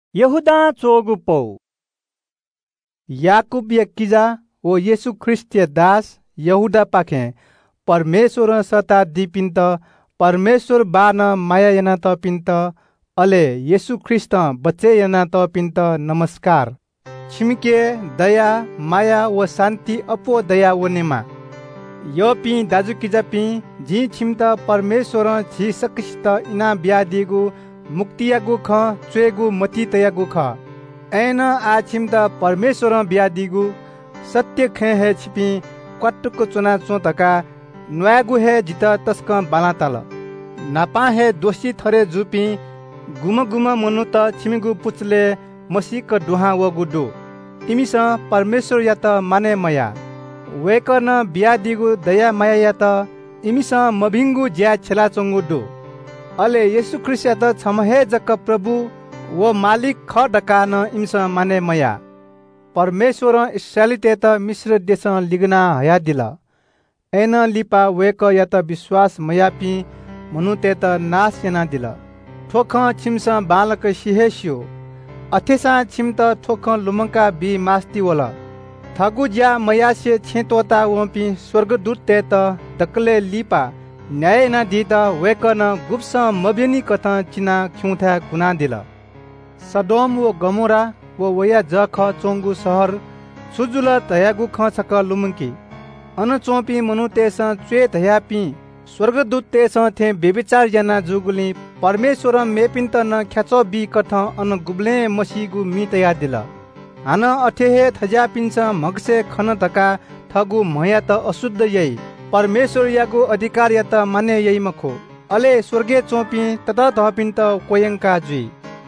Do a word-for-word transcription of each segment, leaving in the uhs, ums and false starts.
Yehuda chogu pou. Yakub यक्किजा वो येशू ख्रिस्ट दास यहूदा पाखे परमेश्वर सता दीपिंत परमेश्वर बान माया यना त पिंत अले येशू ख्रिस्ट बच्चे यना त पिंत नमस्कार। छिमके दया माया व शांति अपो दया वनेमा यो पी दाजु किजा पी जी छिमत परमेश्वर छी सकसित इना ब्यादिगु मुक्तियागु ख चेगु मती तयागु ख ऐन आ छिमत परमेश्वर ब्यादिगु सत्य खे है छिपी क्वाटुको चुना चोतका न्वागु है जित तस्क बालाताल नापा है दोषी थरे जुपी गुम गुम मनु त छिमिगु पुचले मसीक दुहा वगुडु तिमिस परमेश्वर या त माने मया वेकन ब्यादिगु दया माया या त इमिस मभिंगु ज्या छेला चंगुडु अले येशू ख्रिस्ट या त छमहे जक प्रभु वो मालिक ख डकान इमिस माने मया परमेश्वर इस्राएली ते त मिस्र देश लिगना हया दिला एन लिपा वेक या त विश्वास मयापी मनु ते त नाश यना दिला ठोख छिमस बालक सिहेस्यो अथेसा छिमत ठोख लुमका बी मास्ती वला थगु ज्या मया से छेतोता वपी स्वर्गदूत ते त दकले लिपा न्याय न दी त वेकन गुप्स मबेनी कथा चिना ख्युथा गुना दिला सदोम वो गमोरा वो वया जख चोंगु शहर सुजुल तयागु ख छक लुमकी अन चोपी मनु तेस च्वे तयापी स्वर्गदूत तेस थे बेविचार जना जुगुली परमेश्वर मेपिन्त न ख्याचो बी कथ अन गुब्ले मसीगु मी तया दिला हान अठेहे थजा पिन्छ मगसे खन तका थगु मया त अशुद्ध यई परमेश्वर यागु अधिकार या त माने यई मखो अले स्वर्गे चोपी तत धपिन्त कोयंका जुई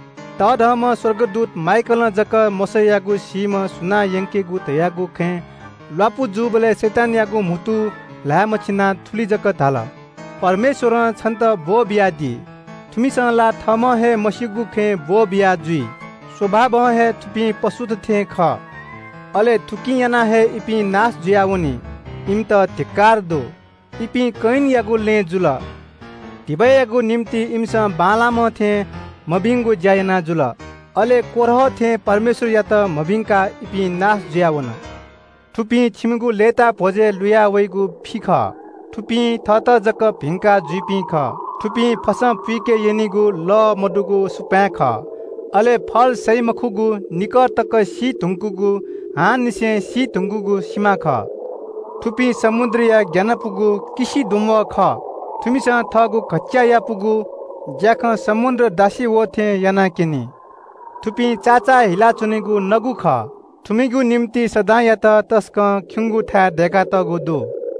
तधम स्वर्गदूत माइकल जक मसयागु सीम सुना यंकेगु तयागु खे लापु जुबले शैतान यागु मुतु लामछिना थुली जक धाला परमेश्वर छन्त बो बियादी थुमिसला थम हे मसिगु खे बो बिया जुई स्वभाव है थुपी पशुत थे ख अले थुकी याना है इपी नाश जुयावनी इम त धिक्कार दो इपी कैन यागु ले जुला दिबयागु निम्ति इमस बालाम थे मबिंगु जायना जुला अले कोरह थे परमेश्वर या त मबिंका इपी नाश जुयावन थुपी छिमगु लेता भोजे लुया वैगु फिख थुपी थत जक भिंका जुपी ख थुपी फस पिके यनिगु ल मडुगु सुपा ख अले फल सही मखुगु निकट तक सी धुंकुगु हान निसे सी धुंकुगु सीमा ख थुपी समुद्र या ज्ञानपुगु किसी दुम ख थुमिस थगु खच्चा या पुगु ज्याख समुद्र दासी वो थे याना किनी थुपी चाचा हिला चुनेगु नगु ख थुमिगु निम्ति सदा या त तस्क ख्युंगु ठा देका त गुदु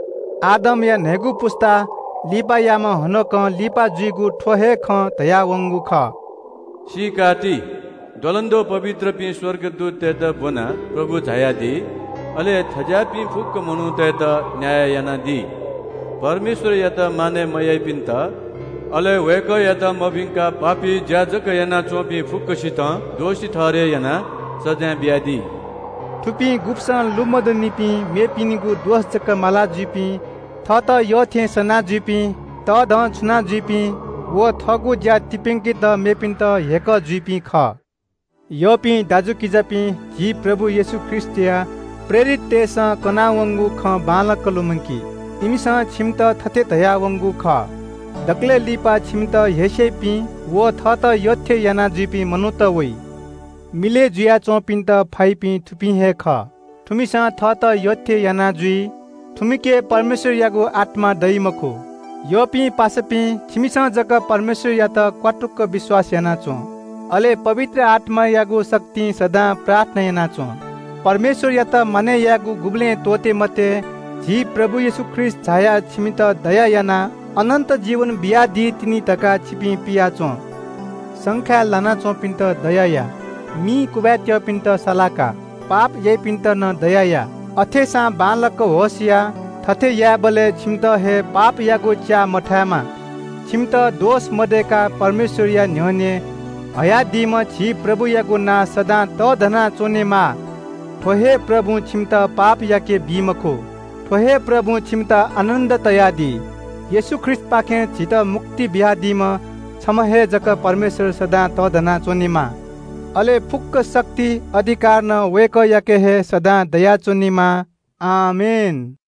आदम या नेगु पुस्ता लिपा यामा हनक लिपा जुइगु ठोहे ख तया वंगु ख शिकाटी डलन्दो पवित्र पि स्वर्गदूत ते त बना प्रभु छाया दी अले थजा पि फुक मनु ते त न्याय याना दी परमेश्वर या त माने मय पिन्त अले वेक या त मबिंका पापी ज्याजक याना चोपी फुक सित दोषी ठहरे याना सजा ब्यादी थुपी गुप्सन लुमद निपी मेपिनिगु दोष जक माला जुपी थ त यो थे सना जुपी त ध छुना जुपी वो थगु ज्या तिपिंकी त मेपिन त हेक जुपी ख यो पी दाजु किजापी जी प्रभु येशू ख्रिस्टिया प्रेरित तेस कनावंगु ख बालक लुमंकी इमिस छिमत थते तया वंगु ख दकले लिपा छिमत हेसे पी वो थ त योथे याना जुपी मनुत वई मिले जुया चोपिन त फाइपी थुपी हे ख थुमिस थ त योथे याना जुई थुमिके परमेश्वर यागु आत्मा दई मखो योपी पासपी छिमिस जग परमेश्वर या त क्वाटुक विश्वास याना चो अले पवित्र आत्मा यागु शक्ति सदा प्रार्थना याना चो परमेश्वर या त मने यागु गुबले तोते मते जी प्रभु येशू ख्रिस्ट छाया छिमित दया याना अनंत जीवन बिया दी तिनी तका छिपी पिया चो संख्या लाना चो पिंत दया या मी कुबात्य पिंत सलाका पाप ये पिंत न दया या अथेसा बालक होसिया थथे या बले छिमत हे पाप यागु च्या मठामा छिमत दोष मदेका परमेश्वर या न्योने हया दिम छि प्रभु यागु ना सदा त धना चोने मा ठोहे प्रभु छिमत पाप याके बीमखो ठोहे प्रभु छिमत आनंद तयादी येशू ख्रिस्ट पाखे छित मुक्ति बिहादिम छमहे जक परमेश्वर सदा त धना चोने मा अले फुक्क शक्ति अधिकार न वेक यके हे सदा दया चुन्नीमा आमेन।